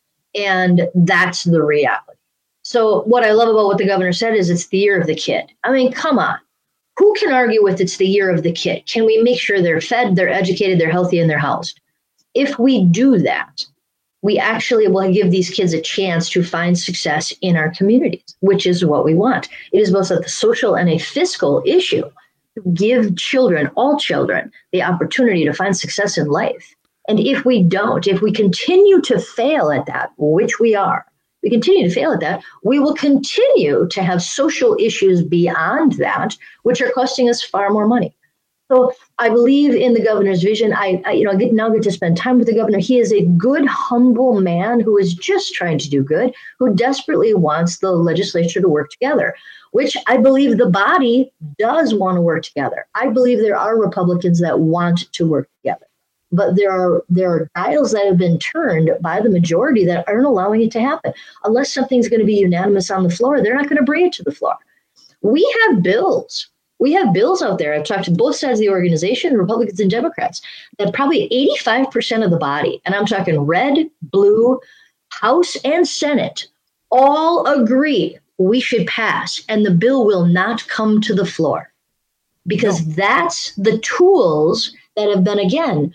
And that's the reality. So what I love about what the governor said is it's the year of the kid. I mean, come on. who can argue with it's the year of the kid? Can we make sure they're fed, they're educated, they're healthy, and they're housed? If we do that, we actually will give these kids a chance to find success in our communities, which is what we want. It is both a social and a fiscal issue to give children, all children, the opportunity to find success in life. And if we don't, if we continue to fail at that, which we are, we continue to fail at that, we will continue to have social issues beyond that, which are costing us far more money. So I believe in the governor's vision. I get to spend time with the governor. He is a good, humble man who is just trying to do good, who desperately wants the legislature to work together, which I believe the body does want to work together. I believe there are Republicans that want to work together, but there are dials that have been turned by the majority that aren't allowing it to happen. Unless something's going to be unanimous on the floor, they're not going to bring it to the floor. We have bills. We have bills out there. I've talked to both sides of the organization, Republicans and Democrats, that probably 85% of the body, and I'm talking red, blue, House and Senate, all agree we should pass, and the bill will not come to the floor. Because that's the tools that have been, again,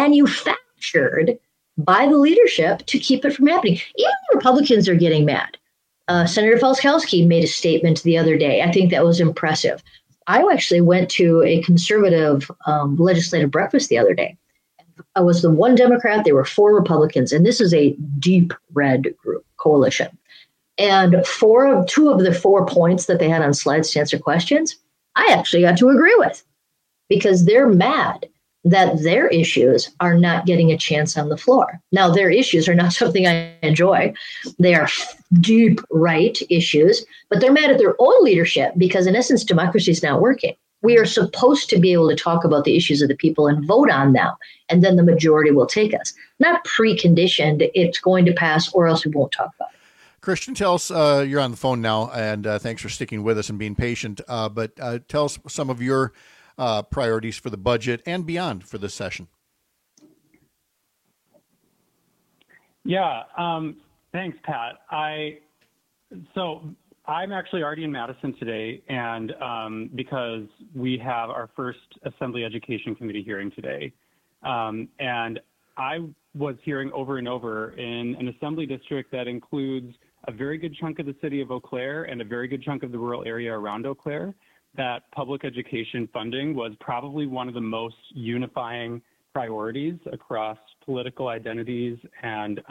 manufactured by the leadership to keep it from happening. Even Republicans are getting mad. Senator Falskowski made a statement the other day. I think that was impressive. I actually went to a conservative legislative breakfast the other day. I was the one Democrat. There were 4 Republicans, and this is a deep red group coalition. And 2 of the 4 points that they had on slides to answer questions, I actually got to agree with, because they're mad that their issues are not getting a chance on the floor. Now, their issues are not something I enjoy. They are deep right issues, but they're mad at their own leadership because, in essence, democracy is not working. We are supposed to be able to talk about the issues of the people and vote on them, and then the majority will take us. Not preconditioned, it's going to pass or else we won't talk about it. Christian, tell us, you're on the phone now, and thanks for sticking with us and being patient, but tell us some of your priorities for the budget and beyond for this session. Yeah, thanks, Pat. So I'm actually already in Madison today, and because we have our first Assembly Education Committee hearing today. And I was hearing over and over in an Assembly district that includes a very good chunk of the city of Eau Claire and a very good chunk of the rural area around Eau Claire, that public education funding was probably one of the most unifying priorities across political identities and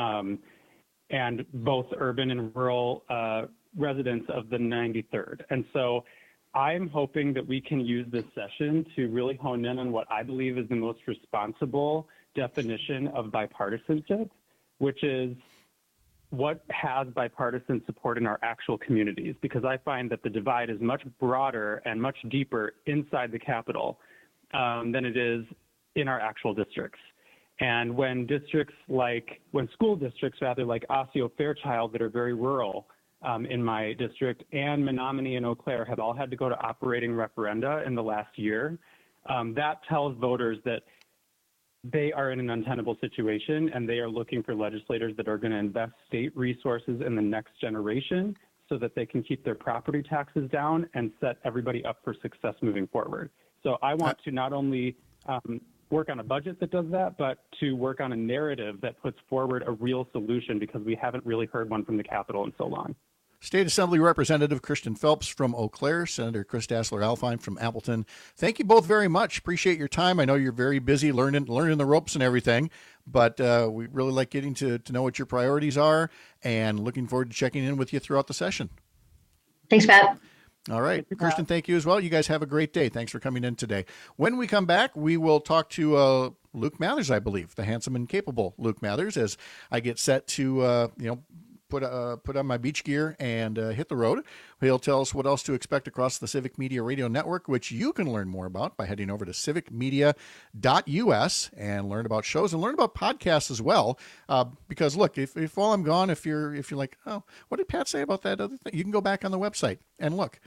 both urban and rural residents of the 93rd. And so I'm hoping that we can use this session to really hone in on what I believe is the most responsible definition of bipartisanship, which is what has bipartisan support in our actual communities, because I find that the divide is much broader and much deeper inside the Capitol than it is in our actual districts. And when school districts like Osseo Fairchild that are very rural in my district, and Menominee and Eau Claire have all had to go to operating referenda in the last year, that tells voters that they are in an untenable situation, and they are looking for legislators that are going to invest state resources in the next generation so that they can keep their property taxes down and set everybody up for success moving forward. So I want to not only work on a budget that does that, but to work on a narrative that puts forward a real solution, because we haven't really heard one from the Capitol in so long. State Assembly Representative Christian Phelps from Eau Claire, Senator Chris Dassler-Alfine from Appleton. Thank you both very much. Appreciate your time. I know you're very busy learning the ropes and everything, but we really like getting to know what your priorities are, and looking forward to checking in with you throughout the session. Thanks, Pat. All right. Christian, thank you as well. You guys have a great day. Thanks for coming in today. When we come back, we will talk to Luke Mathers, I believe, the handsome and capable Luke Mathers, as I get set to, put on my beach gear and hit the road. He'll tell us what else to expect across the Civic Media Radio Network, which you can learn more about by heading over to civicmedia.us and learn about shows and learn about podcasts as well. Because look, if while I'm gone, if you're like, oh, what did Pat say about that other thing? You can go back on the website and look.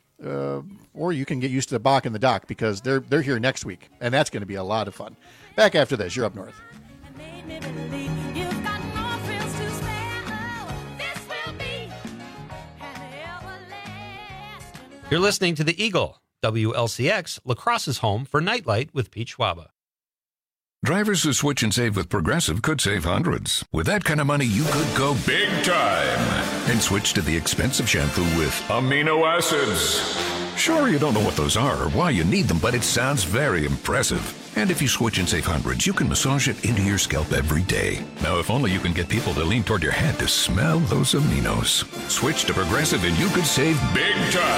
Or you can get used to the Bach and the Doc, because they're here next week, and that's going to be a lot of fun. Back after this. You're Up North. You're listening to The Eagle, WLCX, La Crosse's home for Nightlight with Pete Schwaba. Drivers who switch and save with Progressive could save hundreds. With that kind of money, you could go big time and switch to the expensive shampoo with amino acids. Sure, you don't know what those are or why you need them, but it sounds very impressive. And if you switch and save hundreds, you can massage it into your scalp every day. Now, if only you can get people to lean toward your head to smell those aminos. Switch to Progressive and you could save big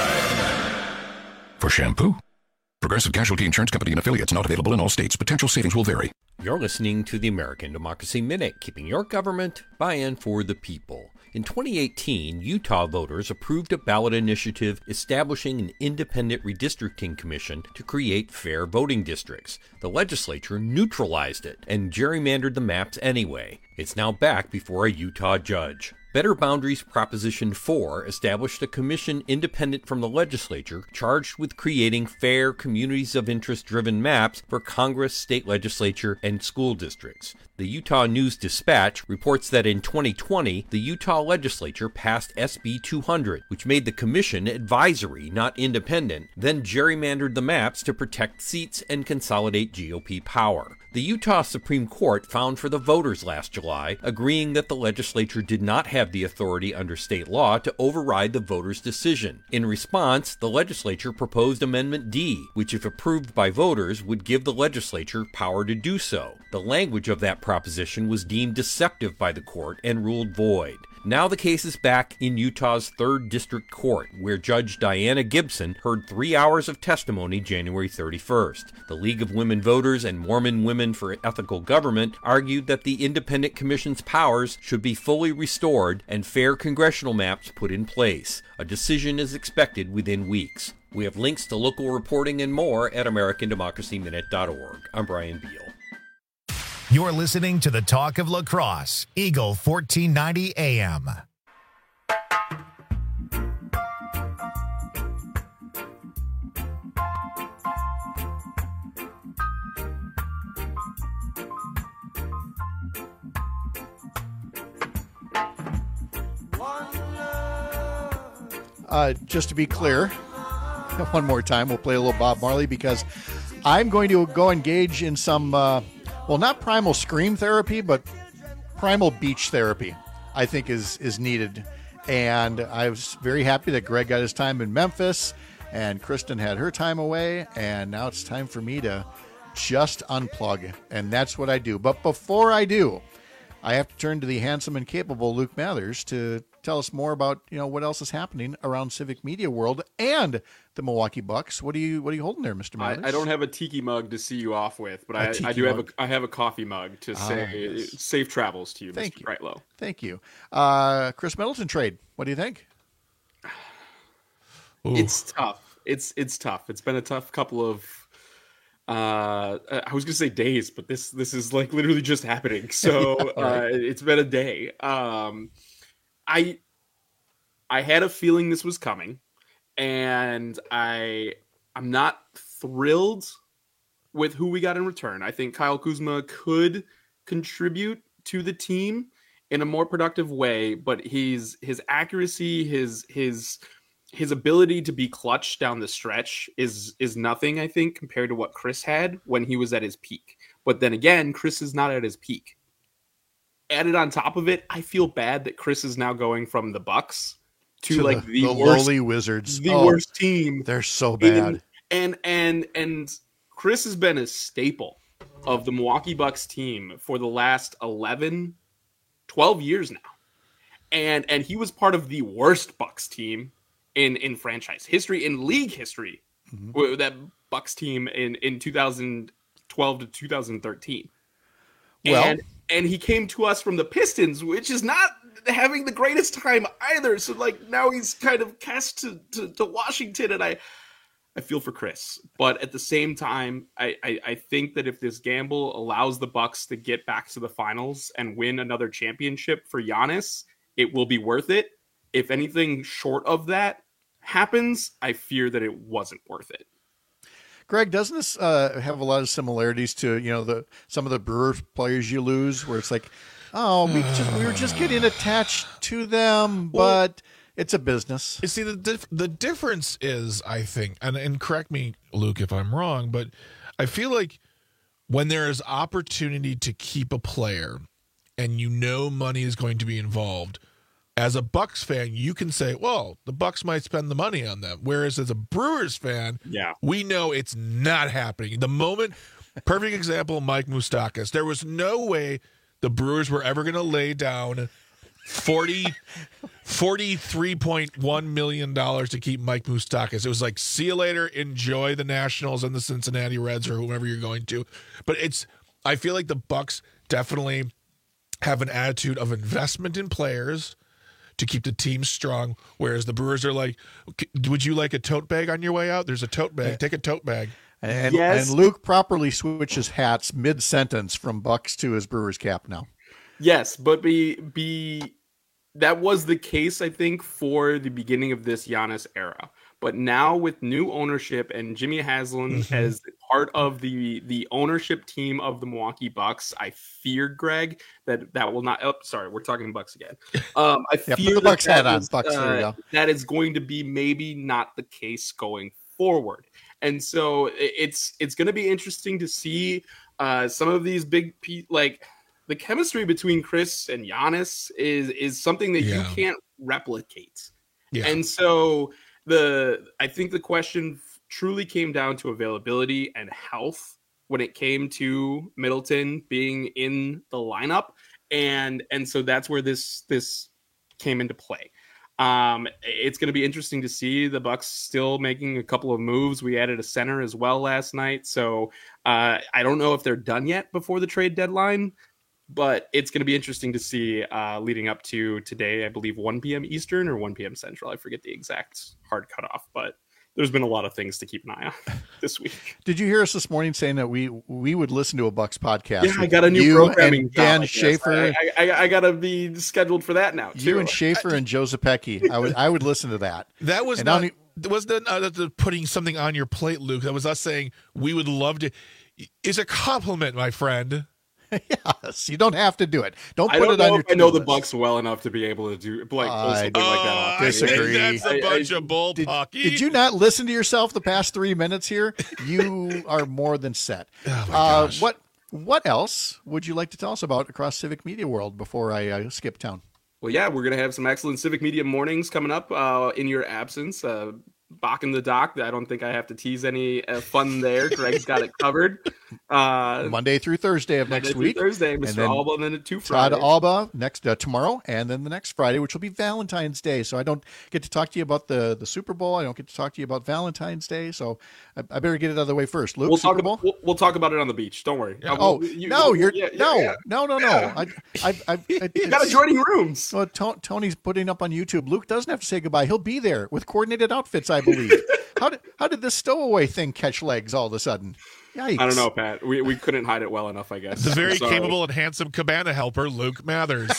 time. For shampoo. Progressive Casualty Insurance Company and affiliates, not available in all states. Potential savings will vary. You're listening to the American Democracy Minute, keeping your government by and for the people. In 2018, Utah voters approved a ballot initiative establishing an independent redistricting commission to create fair voting districts. The legislature neutralized it and gerrymandered the maps anyway. It's now back before a Utah judge. Better Boundaries Proposition 4 established a commission independent from the legislature charged with creating fair communities of interest-driven maps for Congress, state legislature, and school districts. The Utah News-Dispatch reports that in 2020, the Utah legislature passed SB 200, which made the commission advisory, not independent, then gerrymandered the maps to protect seats and consolidate GOP power. The Utah Supreme Court found for the voters last July, agreeing that the legislature did not have the authority under state law to override the voters' decision. In response, the legislature proposed Amendment D, which, if approved by voters, would give the legislature power to do so. The language of that proposition was deemed deceptive by the court and ruled void. Now the case is back in Utah's 3rd District Court, where Judge Diana Gibson heard 3 hours of testimony January 31st. The League of Women Voters and Mormon Women for Ethical Government argued that the Independent Commission's powers should be fully restored and fair congressional maps put in place. A decision is expected within weeks. We have links to local reporting and more at AmericanDemocracyMinute.org. I'm Brian Beal. You're listening to the Talk of La Crosse, Eagle 1490 AM. Just to be clear, one more time, we'll play a little Bob Marley because I'm going to go engage in some, not primal scream therapy, but primal beach therapy, I think is needed. And I was very happy that Greg got his time in Memphis and Kristen had her time away. And now it's time for me to just unplug. And that's what I do. But before I do, I have to turn to the handsome and capable Luke Mathers to tell us more about what else is happening around civic media world and the Milwaukee Bucks. What are you holding there, Mr. Mathers? I don't have a tiki mug to see you off with, but I do have a coffee mug to say yes. Safe travels to you, Thank Mr. Brightlow. Thank you. Chris Middleton trade. What do you think? Ooh. It's tough. It's tough. It's been a tough couple of I was gonna say days, but this is like literally just happening. So it's been a day. I had a feeling this was coming, and I'm not thrilled with who we got in return. I think Kyle Kuzma could contribute to the team in a more productive way, but his accuracy, his ability to be clutch down the stretch is nothing, I think, compared to what Chris had when he was at his peak. But then again, Chris is not at his peak. Added on top of it, I feel bad that Chris is now going from the Bucks to like the worst, lowly Wizards, the worst team. They're so bad. And Chris has been a staple of the Milwaukee Bucks team for the last 11, 12 years now. And he was part of the worst Bucks team in franchise history, in league history. Mm-hmm. That Bucks team in 2012 to 2013. Well, and he came to us from the Pistons, which is not having the greatest time either. So like now he's kind of cast to Washington, and I feel for Chris. But at the same time, I think that if this gamble allows the Bucks to get back to the finals and win another championship for Giannis, it will be worth it. If anything short of that happens, I fear that it wasn't worth it. Greg, doesn't this have a lot of similarities to some of the Brewers players you lose, where it's like, we were just getting attached to them, but It's a business. You see, the difference is, I think, and correct me, Luke, if I'm wrong, but I feel like when there is opportunity to keep a player and you know money is going to be involved, as a Bucks fan, you can say, well, the Bucks might spend the money on them. Whereas as a Brewers fan, we know it's not happening. The moment, perfect example, Mike Moustakas. There was no way the Brewers were ever going to lay down $43.1 million to keep Mike Moustakas. It was like, see you later, enjoy the Nationals and the Cincinnati Reds or whoever you're going to. But I feel like the Bucks definitely have an attitude of investment in players to keep the team strong, whereas the Brewers are like, would you like a tote bag on your way out? There's a tote bag. Take a tote bag. And Luke properly switches hats mid-sentence from Bucks to his Brewers cap now. Yes, but that was the case, I think, for the beginning of this Giannis era. But now with new ownership and Jimmy Haslam as part of the ownership team of the Milwaukee Bucks, I fear, Greg, that will not. Oh, sorry, we're talking Bucks again. I fear the Bucks hat on. Bucks, there you go. That is going to be maybe not the case going forward. And so it's going to be interesting to see some of these big the chemistry between Chris and Giannis is something that you can't replicate. Yeah. And so I think the question truly came down to availability and health when it came to Middleton being in the lineup. And so that's where this came into play. It's going to be interesting to see the Bucks still making a couple of moves. We added a center as well last night. So I don't know if they're done yet before the trade deadline, but it's going to be interesting to see leading up to today, I believe 1 p.m. Eastern or 1 p.m. Central. I forget the exact hard cutoff, but there's been a lot of things to keep an eye on this week. Did you hear us this morning saying that we would listen to a Bucks podcast? Yeah, I got a new programming Dan Schaefer. I got to be scheduled for that now, too. You and Schaefer and Joe Zepecki. I would listen to that. That was wasn't putting something on your plate, Luke. That was us saying we would love to. It's a compliment, my friend. Yes, you don't have to do it. Don't put it on your. I know the Bucks well enough to be able to pull something like that off. Disagree. That's a bunch of bull hockey. Did you not listen to yourself the past 3 minutes here? You are more than set. Oh my gosh. What else would you like to tell us about across Civic Media World before I skip town? Well, yeah, we're going to have some excellent Civic Media mornings coming up in your absence. Bach in the Dock. I don't think I have to tease any fun there. Greg's got it covered. Monday through Thursday of next week. Thursday, Mr. Alba, and then 2 Fridays. Todd Alba next tomorrow, and then the next Friday, which will be Valentine's Day. So I don't get to talk to you about the Super Bowl. I don't get to talk to you about Valentine's Day. So I better get it out of the way first. Luke, we'll talk about it on the beach. Don't worry. Yeah. No. You got adjoining rooms. Well, Tony's putting up on YouTube. Luke doesn't have to say goodbye. He'll be there with coordinated outfits, I believe. How did this stowaway thing catch legs all of a sudden? Yikes. I don't know, Pat. We couldn't hide it well enough, I guess. The very capable and handsome cabana helper, Luke Mathers.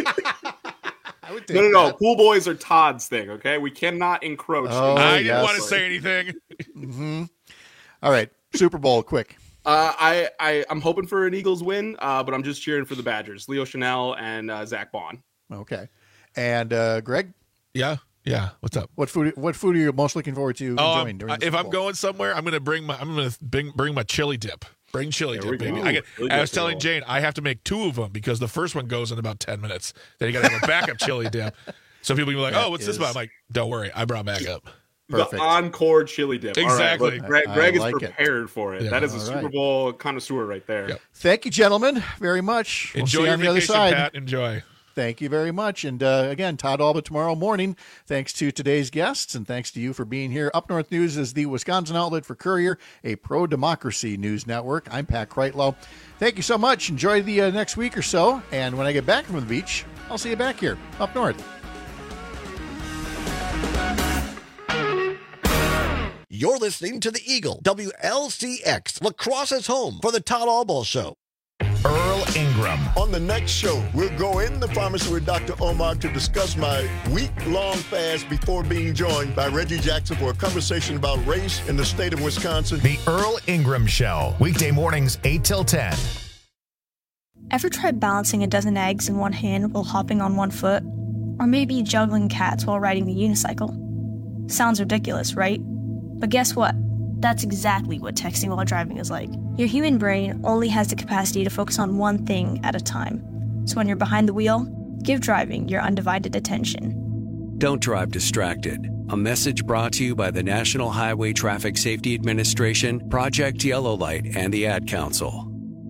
No. Pool boys are Todd's thing, okay? We cannot encroach. I didn't want to say anything. Mm-hmm. All right. Super Bowl, quick. I'm hoping for an Eagles win, but I'm just cheering for the Badgers. Leo Chanel and Zach Bond. Okay. And Greg? Yeah. Yeah, what's up? What food are you most looking forward to enjoying during the if I'm going somewhere, I'm going to bring my chili dip. Bring chili dip, baby. I was telling Jane I have to make 2 of them because the first one goes in about 10 minutes. Then you got to have a backup chili dip. So people will be like, "Oh, what's this about?" I'm like, "Don't worry, I brought backup." Perfect. The encore chili dip. Exactly. Right, Greg is prepared for it. Yeah. That is a Super Bowl connoisseur right there. Yep. Thank you, gentlemen, very much. Enjoy we'll see you your on the vacation, other side. Pat. Enjoy. Thank you very much. And again, Todd Alba tomorrow morning. Thanks to today's guests, and thanks to you for being here. Up North News is the Wisconsin outlet for Courier, a pro-democracy news network. I'm Pat Kreitlow. Thank you so much. Enjoy the next week or so. And when I get back from the beach, I'll see you back here, up north. You're listening to The Eagle, WLCX, lacrosse's home for the Todd Alba Show. Earl Ingram. On the next show, we'll go in the pharmacy with Dr. Omar to discuss my week-long fast before being joined by Reggie Jackson for a conversation about race in the state of Wisconsin. The Earl Ingram Show, weekday mornings 8 till 10. Ever tried balancing a dozen eggs in one hand while hopping on one foot? Or maybe juggling cats while riding the unicycle. Sounds ridiculous, right? But guess what? That's exactly what texting while driving is like. Your human brain only has the capacity to focus on one thing at a time. So when you're behind the wheel, give driving your undivided attention. Don't drive distracted. A message brought to you by the National Highway Traffic Safety Administration, Project Yellow Light, and the Ad Council.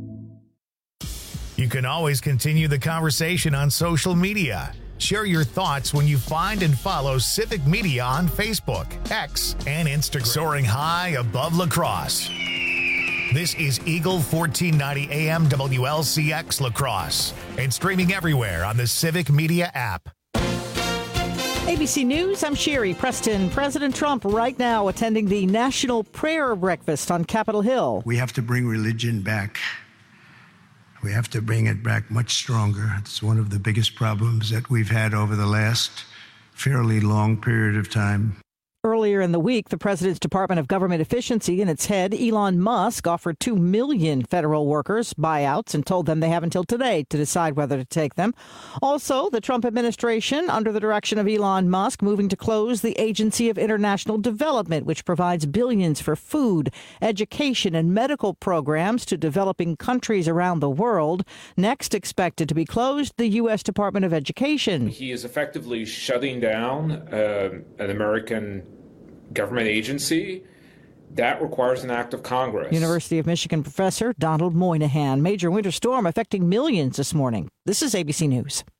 You can always continue the conversation on social media. Share your thoughts when you find and follow Civic Media on Facebook, X, and Instagram. Soaring high above La Crosse. This is Eagle 1490 AM WLCX La Crosse and streaming everywhere on the Civic Media app. ABC News, I'm Sherry Preston. President Trump right now attending the National Prayer Breakfast on Capitol Hill. We have to bring religion back. We have to bring it back much stronger. It's one of the biggest problems that we've had over the last fairly long period of time. Earlier in the week, the president's Department of Government Efficiency and its head, Elon Musk, offered 2 million federal workers buyouts and told them they have until today to decide whether to take them. Also, the Trump administration, under the direction of Elon Musk, moving to close the Agency of International Development, which provides billions for food, education, and medical programs to developing countries around the world. Next expected to be closed, the U.S. Department of Education. He is effectively shutting down an American government agency. That requires an act of Congress. University of Michigan professor Donald Moynihan. Major winter storm affecting millions this morning. This is ABC News.